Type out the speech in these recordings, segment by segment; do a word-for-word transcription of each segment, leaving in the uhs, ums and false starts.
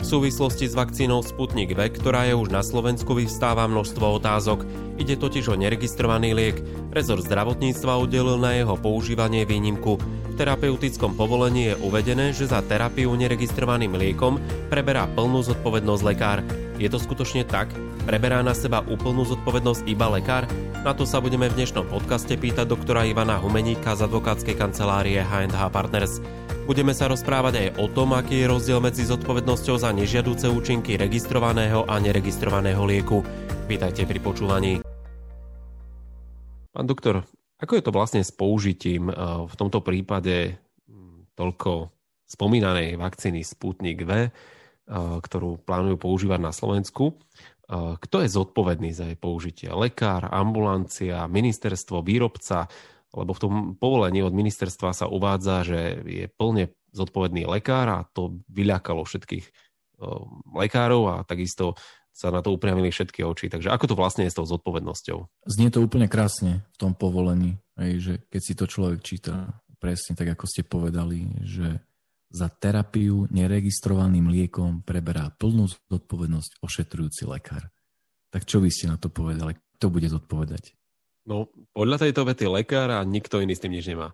súvislosti s vakcínou Sputnik V, ktorá je už na Slovensku, vyvstáva množstvo otázok. Ide totiž o neregistrovaný liek. Rezort zdravotníctva udelil na jeho používanie výnimku. V terapeutickom povolení je uvedené, že za terapiu neregistrovaným liekom preberá plnú zodpovednosť lekár. Je to skutočne tak? Preberá na seba úplnú zodpovednosť iba lekár? Na to sa budeme v dnešnom podcaste pýtať doktora Ivana Humeníka z advokátskej kancelárie há end há Partners. Budeme sa rozprávať aj o tom, aký je rozdiel medzi zodpovednosťou za nežiaduce účinky registrovaného a neregistrovaného lieku. Vítajte pri počúvaní. Pán doktor, ako je to vlastne s použitím v tomto prípade toľko spomínanej vakcíny Sputnik V, ktorú plánujú používať na Slovensku? Kto je zodpovedný za jej použitie? Lekár, ambulancia, ministerstvo, výrobca? Lebo v tom povolení od ministerstva sa uvádza, že je plne zodpovedný lekár a to vyľakalo všetkých lekárov a takisto sa na to upriamili všetky oči. Takže ako to vlastne je s tou zodpovednosťou? Znie to úplne krásne v tom povolení, že keď si to človek číta presne tak, ako ste povedali, že za terapiu neregistrovaným liekom preberá plnú zodpovednosť ošetrujúci lekár. Tak čo by ste na to povedali? Kto bude zodpovedať? No, podľa tejto vety lekár a nikto iný s tým nič nemá.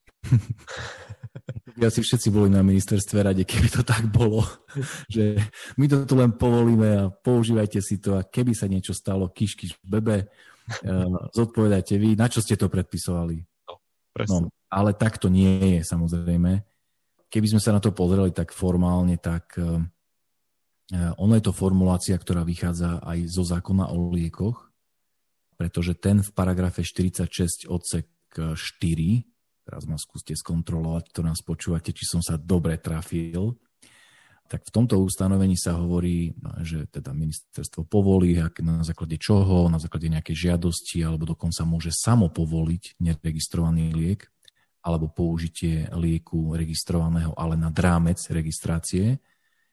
Ja si všetci boli na ministerstve rade, keby to tak bolo, že my to tu len povolíme a používajte si to a keby sa niečo stalo, kiš, kiš, bebe, zodpovedajte vy, na čo ste to predpisovali. No, presne. No, ale tak to nie je, samozrejme. Keby sme sa na to pozreli tak formálne, tak ono je to formulácia, ktorá vychádza aj zo zákona o liekoch, pretože ten v paragrafe štyridsaťšesť odsek štyri, teraz ma skúste skontrolovať, to nás počúvate, či som sa dobre trafil, tak v tomto ustanovení sa hovorí, že teda ministerstvo povolí, na základe čoho, na základe nejakej žiadosti, alebo dokonca môže samo povoliť neregistrovaný liek, alebo použitie lieku registrovaného, ale nad rámec registrácie.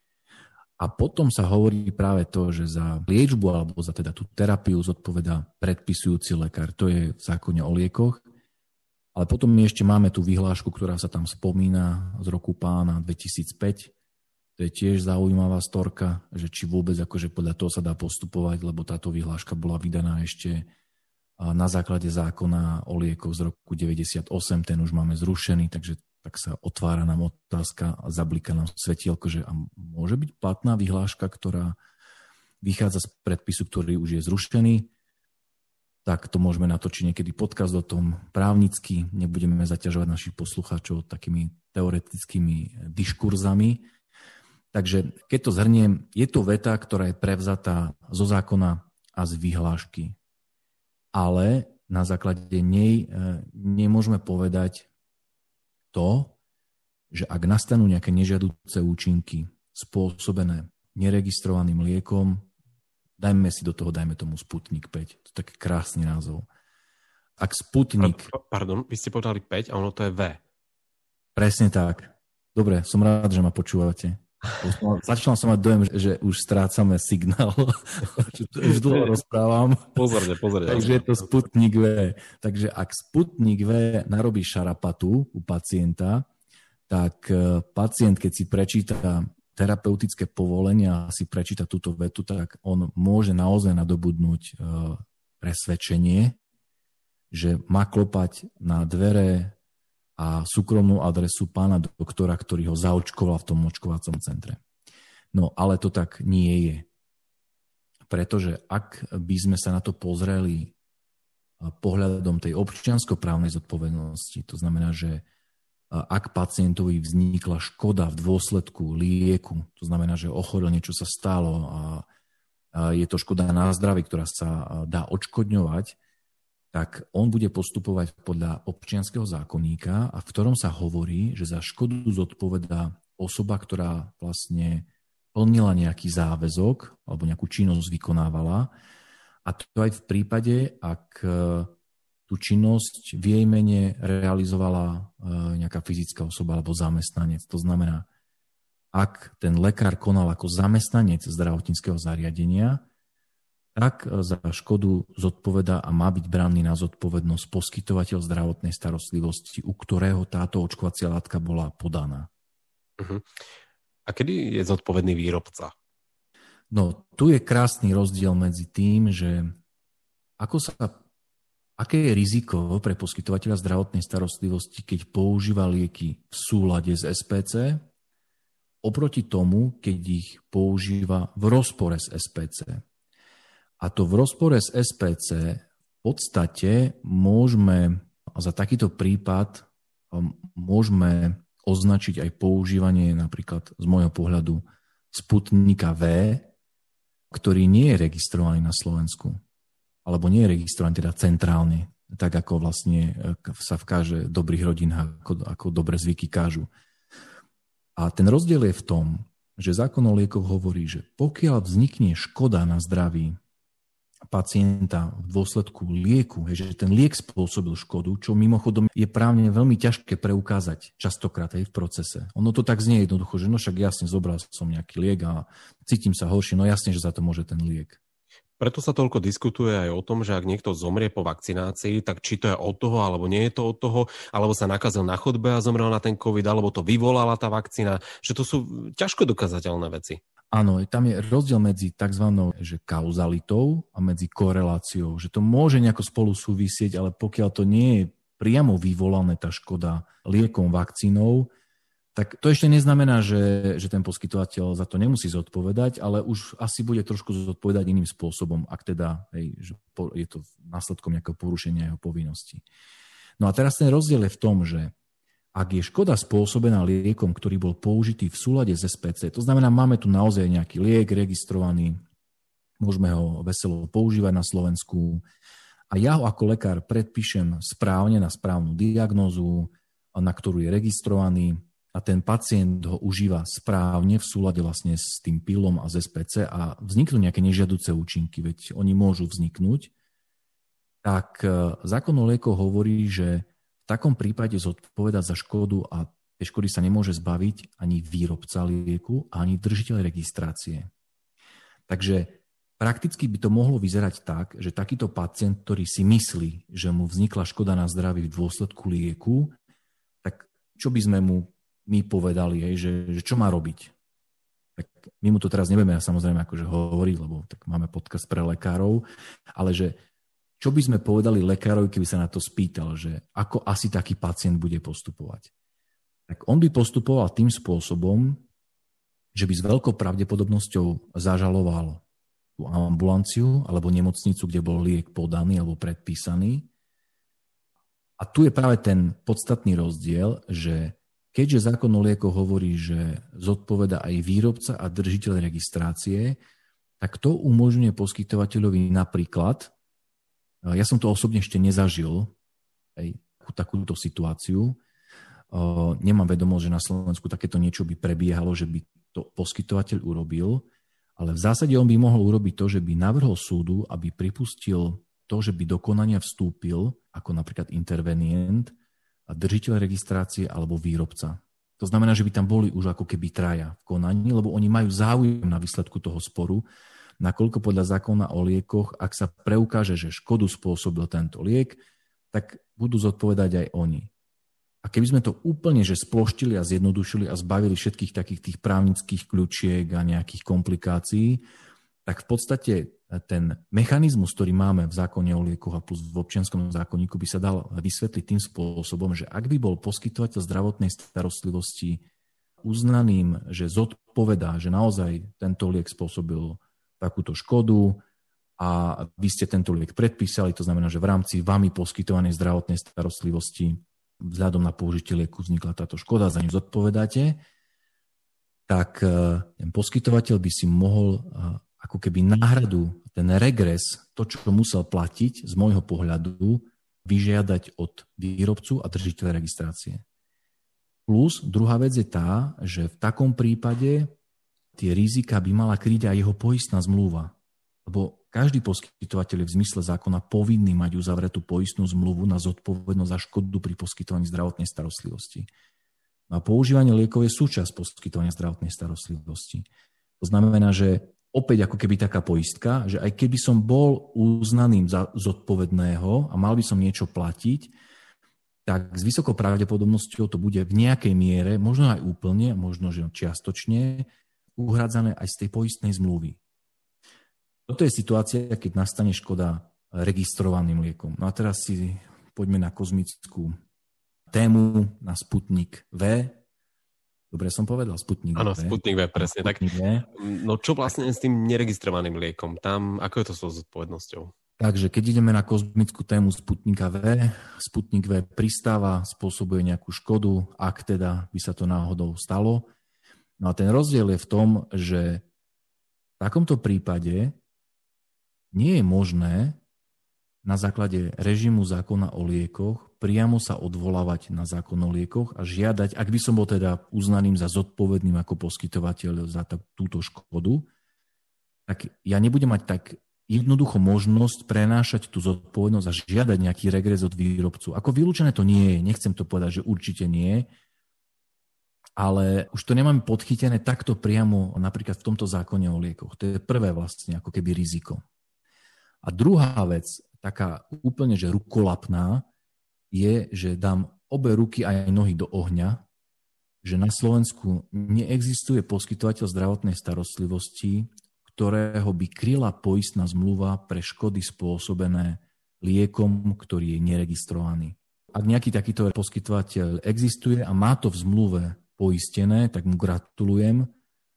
A potom sa hovorí práve to, že za liečbu alebo za teda tú terapiu zodpovedá predpisujúci lekár. To je v zákone o liekoch. Ale potom my ešte máme tú vyhlášku, ktorá sa tam spomína z roku pána dvetisícpäť. To je tiež zaujímavá storka, že či vôbec akože podľa toho sa dá postupovať, lebo táto vyhláška bola vydaná ešte na základe zákona o liekoch z roku deväťdesiatosem. Ten už máme zrušený, takže tak sa otvára nám otázka a zablíka nám svetielko, že a môže byť platná vyhláška, ktorá vychádza z predpisu, ktorý už je zrušený. Tak to môžeme natočiť niekedy podcast o tom právnicky. Nebudeme zaťažovať našich poslucháčov takými teoretickými diskurzami. Takže keď to zhrniem, je to veta, ktorá je prevzatá zo zákona a z vyhlášky. Ale na základe nej nemôžeme povedať to, že ak nastanú nejaké nežiaduce účinky spôsobené neregistrovaným liekom, dajme si do toho, dajme tomu Sputnik päť. To je taký krásny názov. Ak Sputnik... Pardon, vy ste povedali päť a ono to je V. Presne tak. Dobre, som rád, že ma počúvate. Začal som mať dojem, že už strácame signál, že to už dlho rozprávam. Pozorne, pozorne. Takže je to Sputnik V. Takže ak Sputnik V narobí šarapatu u pacienta, tak pacient, keď si prečíta terapeutické povolenia a si prečíta túto vetu, tak on môže naozaj nadobudnúť presvedčenie, že má klopať na dvere a súkromnú adresu pána doktora, ktorý ho zaočkoval v tom očkovacom centre. No, ale to tak nie je. Pretože ak by sme sa na to pozreli pohľadom tej občianskoprávnej zodpovednosti, to znamená, že ak pacientovi vznikla škoda v dôsledku lieku, to znamená, že ochorel, niečo sa stalo a je to škoda na zdraví, ktorá sa dá odškodňovať, tak on bude postupovať podľa občianskeho zákonníka, a v ktorom sa hovorí, že za škodu zodpovedá osoba, ktorá vlastne plnila nejaký záväzok alebo nejakú činnosť vykonávala. A to aj v prípade, ak tú činnosť v jej mene realizovala nejaká fyzická osoba alebo zamestnanec. To znamená, ak ten lekár konal ako zamestnanec zdravotníckeho zariadenia, tak za škodu zodpovedá a má byť braný na zodpovednosť poskytovateľ zdravotnej starostlivosti, u ktorého táto očkovacia látka bola podaná. Uh-huh. A kedy je zodpovedný výrobca? No, tu je krásny rozdiel medzi tým, že ako sa, aké je riziko pre poskytovateľa zdravotnej starostlivosti, keď používa lieky v súlade s es pé cé, oproti tomu, keď ich používa v rozpore s es pé cé. A to v rozpore s es pé cé v podstate môžeme, za takýto prípad môžeme označiť aj používanie napríklad z môjho pohľadu Sputnika V, ktorý nie je registrovaný na Slovensku, alebo nie je registrovaný teda centrálne, tak ako vlastne sa vkáže dobrých rodinách, ako, ako dobre zvyky kážu. A ten rozdiel je v tom, že zákon o liekoch hovorí, že pokiaľ vznikne škoda na zdraví pacienta v dôsledku lieku, že ten liek spôsobil škodu, čo mimochodom je právne veľmi ťažké preukázať častokrát aj v procese. Ono to tak znie jednoducho, že no však jasne zobral som nejaký liek a cítim sa horšie, no jasne, že za to môže ten liek. Preto sa toľko diskutuje aj o tom, že ak niekto zomrie po vakcinácii, tak či to je od toho, alebo nie je to od toho, alebo sa nakazil na chodbe a zomrel na ten COVID, alebo to vyvolala tá vakcína, že to sú ťažko dokázateľné veci. Áno, tam je rozdiel medzi tzv. Že kauzalitou a medzi koreláciou, že to môže nejako spolu súvisieť, ale pokiaľ to nie je priamo vyvolané tá škoda liekom, vakcínou, tak to ešte neznamená, že, že ten poskytovateľ za to nemusí zodpovedať, ale už asi bude trošku zodpovedať iným spôsobom, ak teda hej, že je to následkom nejakého porušenia jeho povinností. No a teraz ten rozdiel je v tom, že ak je škoda spôsobená liekom, ktorý bol použitý v súlade s es pé cé, to znamená, máme tu naozaj nejaký liek registrovaný, môžeme ho veselo používať na Slovensku a ja ho ako lekár predpíšem správne na správnu diagnózu, na ktorú je registrovaný a ten pacient ho užíva správne v súlade vlastne s tým pilom a z es pé cé a vzniknú nejaké nežiaduce účinky, veď oni môžu vzniknúť, tak zákon o liekoch hovorí, že v takom prípade zodpovedať za škodu a tej škody sa nemôže zbaviť ani výrobca lieku, ani držiteľ registrácie. Takže prakticky by to mohlo vyzerať tak, že takýto pacient, ktorý si myslí, že mu vznikla škoda na zdraví v dôsledku lieku, tak čo by sme mu my povedali, že, že čo má robiť? Tak my mu to teraz nebudeme samozrejme akože hovoriť, lebo tak máme podcast pre lekárov, ale že čo by sme povedali lekárovi, keby sa na to spýtal, že ako asi taký pacient bude postupovať? Tak on by postupoval tým spôsobom, že by s veľkou pravdepodobnosťou zažaloval tú ambulanciu alebo nemocnicu, kde bol liek podaný alebo predpísaný. A tu je práve ten podstatný rozdiel, že keďže zákon o liekoch hovorí, že zodpoveda aj výrobca a držiteľ registrácie, tak to umožňuje poskytovateľovi napríklad, ja som to osobne ešte nezažil, aj takúto situáciu. Nemám vedomosť, že na Slovensku takéto niečo by prebiehalo, že by to poskytovateľ urobil, ale v zásade on by mohol urobiť to, že by navrhol súdu, aby pripustil to, že by do konania vstúpil, ako napríklad intervenient, držiteľ registrácie alebo výrobca. To znamená, že by tam boli už ako keby traja v konaní, lebo oni majú záujem na výsledku toho sporu, nakoľko podľa zákona o liekoch, ak sa preukáže, že škodu spôsobil tento liek, tak budú zodpovedať aj oni. A keby sme to úplne že sploštili a zjednodušili a zbavili všetkých takých tých právnických kľúčiek a nejakých komplikácií, tak v podstate ten mechanizmus, ktorý máme v zákone o liekoch a plus v občianskom zákonníku, by sa dal vysvetliť tým spôsobom, že ak by bol poskytovateľ zdravotnej starostlivosti uznaným, že zodpovedá, že naozaj tento liek spôsobil takúto škodu a vy ste tento liek predpísali, to znamená, že v rámci vami poskytovanej zdravotnej starostlivosti vzhľadom na použitie lieku vznikla táto škoda, za ňu zodpovedáte, tak ten poskytovateľ by si mohol ako keby náhradu, ten regres, to, čo musel platiť z môjho pohľadu, vyžiadať od výrobcu a držiteľa registrácie. Plus druhá vec je tá, že v takom prípade tie rizika by mala kryť aj jeho poistná zmluva. Lebo každý poskytovateľ je v zmysle zákona povinný mať uzavretú poistnú zmluvu na zodpovednosť za škodu pri poskytovaní zdravotnej starostlivosti. A používanie liekov je súčasť poskytovania zdravotnej starostlivosti. To znamená, že opäť ako keby taká poistka, že aj keby som bol uznaným za zodpovedného a mal by som niečo platiť, tak s vysokou pravdepodobnosťou to bude v nejakej miere, možno aj úplne, možno že čiastočne, uhradzané aj z tej poistnej zmluvy. Toto je situácia, keď nastane škoda registrovaným liekom. No a teraz si poďme na kozmickú tému, na Sputnik V. Dobre som povedal, Sputnik V. Áno, Sputnik V, presne tak. V. No čo vlastne s tým neregistrovaným liekom? Tam, ako je to so zodpovednosťou? Takže keď ideme na kozmickú tému Sputnika V, Sputnik V pristáva, spôsobuje nejakú škodu, ak teda by sa to náhodou stalo. No a ten rozdiel je v tom, že v takomto prípade nie je možné na základe režimu zákona o liekoch priamo sa odvolávať na zákon o liekoch a žiadať, ak by som bol teda uznaným za zodpovedným ako poskytovateľ za t- túto škodu, tak ja nebudem mať tak jednoducho možnosť prenášať tú zodpovednosť a žiadať nejaký regres od výrobcu. Ako vylúčené to nie je, nechcem to povedať, že určite nie, ale už to nemáme podchytené takto priamo napríklad v tomto zákone o liekoch. To je prvé vlastne ako keby riziko. A druhá vec, taká úplne že rukolapná, je, že dám obe ruky aj nohy do ohňa, že na Slovensku neexistuje poskytovateľ zdravotnej starostlivosti, ktorého by kryla poistná zmluva pre škody spôsobené liekom, ktorý je neregistrovaný. Ak nejaký takýto poskytovateľ existuje a má to v zmluve poistené, tak mu gratulujem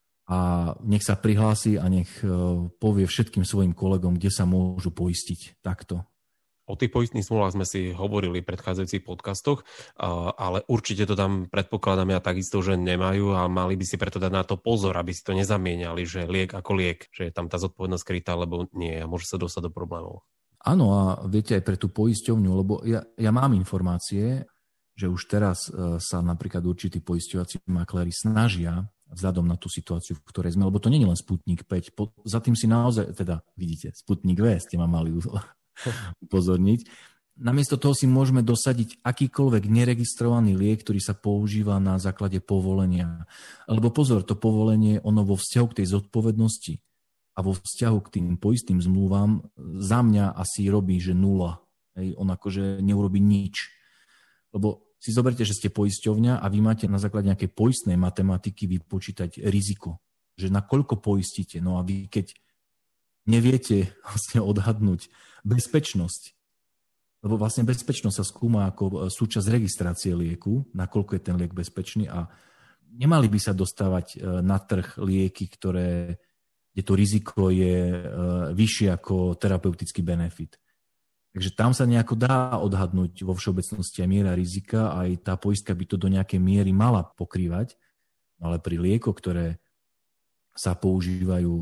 a nech sa prihlási a nech povie všetkým svojim kolegom, kde sa môžu poistiť takto. O tých poistných zmluvách sme si hovorili v predchádzajúcich podcastoch, ale určite to tam predpokladám ja takisto, že nemajú a mali by si preto dať na to pozor, aby si to nezamieniali, že liek ako liek, že je tam tá zodpovednosť skrytá, lebo nie a môže sa dostať do problémov. Áno a viete aj pre tú poisťovňu, lebo ja, ja mám informácie, že už teraz sa napríklad určití poisťovací makléri snažia vzhľadom na tú situáciu, v ktorej sme, lebo to nie je len Sputnik päť, po, za tým si naozaj, teda vidíte, Sputnik V ste ma mali upozorniť. Namiesto toho si môžeme dosadiť akýkoľvek neregistrovaný liek, ktorý sa používa na základe povolenia. Lebo pozor, to povolenie, ono vo vzťahu k tej zodpovednosti a vo vzťahu k tým poistným zmluvám za mňa asi robí, že nula. Hej, on akože neurobí nič. Lebo si zoberte, že ste poisťovňa a vy máte na základe nejakej poistnej matematiky vypočítať riziko. Že na koľko poistíte. No a vy keď neviete vlastne odhadnúť bezpečnosť, lebo vlastne bezpečnosť sa skúma ako súčasť registrácie lieku, nakoľko je ten liek bezpečný a nemali by sa dostávať na trh lieky, ktoré, kde to riziko je vyššie ako terapeutický benefit. Takže tam sa nejako dá odhadnúť vo všeobecnosti aj miera rizika, aj tá poistka by to do nejakej miery mala pokrývať, ale pri liekoch, ktoré sa používajú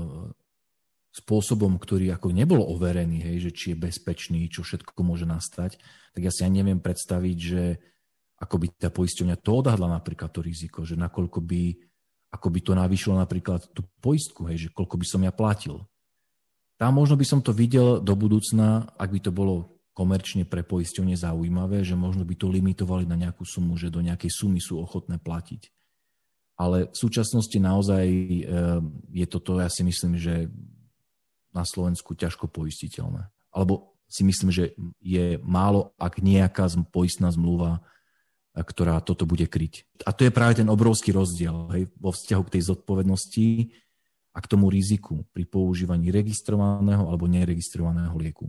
spôsobom, ktorý ako nebol overený, hej, že či je bezpečný, čo všetko môže nastať, tak ja si aj neviem predstaviť, že ako by tá poisťovňa to odhadla napríklad to riziko, že nakoľko by, ako by to navýšilo napríklad tú poistku, hej, že koľko by som ja platil. Tam možno by som to videl do budúcna, ak by to bolo komerčne pre poisťovne zaujímavé, že možno by to limitovali na nejakú sumu, že do nejakej sumy sú ochotné platiť. Ale v súčasnosti naozaj je toto, ja si myslím, že na Slovensku ťažko poistiteľné. Alebo si myslím, že je málo, ak nejaká poistná zmluva, ktorá toto bude kryť. A to je práve ten obrovský rozdiel, hej, vo vzťahu k tej zodpovednosti a k tomu riziku pri používaní registrovaného alebo neregistrovaného lieku.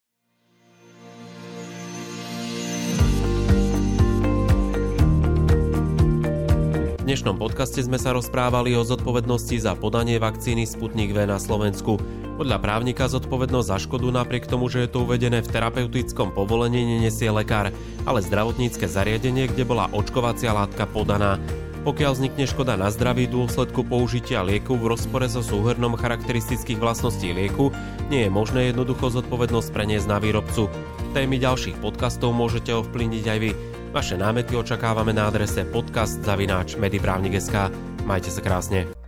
V dnešnom podcaste sme sa rozprávali o zodpovednosti za podanie vakcíny Sputnik V na Slovensku. Podľa právnika zodpovednosť za škodu napriek tomu, že je to uvedené v terapeutickom povolení, nenesie lekár, ale zdravotnícke zariadenie, kde bola očkovacia látka podaná. Pokiaľ vznikne škoda na zdraví v dôsledku použitia lieku v rozpore so súhrnom charakteristických vlastností lieku, nie je možné jednoducho zodpovednosť preniesť na výrobcu. Témy ďalších podcastov môžete ovplyvniť aj vy. Vaše námety očakávame na adrese podcast zavináč mediprávnik bodka es ká. Majte sa krásne.